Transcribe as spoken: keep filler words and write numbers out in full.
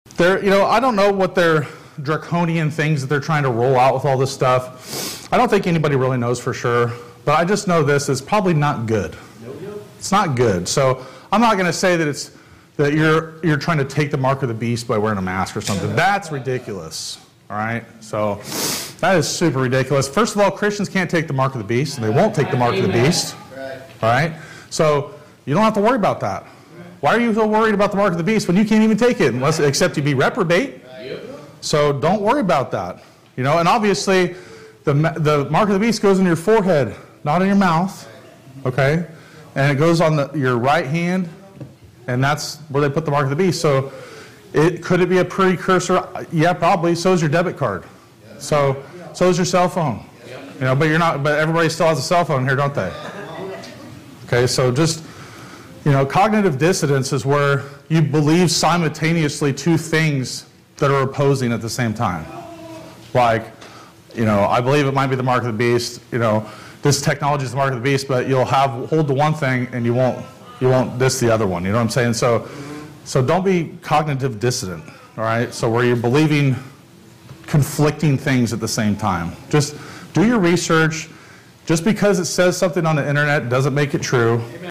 They're, you know, I don't know what their draconian things that they're trying to roll out with all this stuff. I don't think anybody really knows for sure, but I just know this is probably not good. It's not good. So I'm not going to say that it's that you're you're trying to take the mark of the beast by wearing a mask or something. That's ridiculous. All right? So that is super ridiculous. First of all, Christians can't take the mark of the beast, and they won't take the mark of the beast. All right? So you don't have to worry about that. Why are you so worried about the mark of the beast when you can't even take it, unless except you be reprobate? So don't worry about that. You know, and obviously the the mark of the beast goes in your forehead, not in your mouth. Okay? And it goes on the, your right hand, and that's where they put the mark of the beast. So it could it be a precursor? Yeah, probably. So is your debit card. So so is your cell phone. You know, but you're not. But everybody still has a cell phone here, don't they? Okay, so just you know, cognitive dissonance is where you believe simultaneously two things that are opposing at the same time. Like, you know, I believe it might be the mark of the beast. You know, this technology is the mark of the beast, but you'll have hold to one thing and you won't you won't diss the other one. You know what I'm saying? So, so don't be cognitive dissonant. All right. So where you're believing conflicting things at the same time. Just do your research. Just because it says something on the internet doesn't make it true.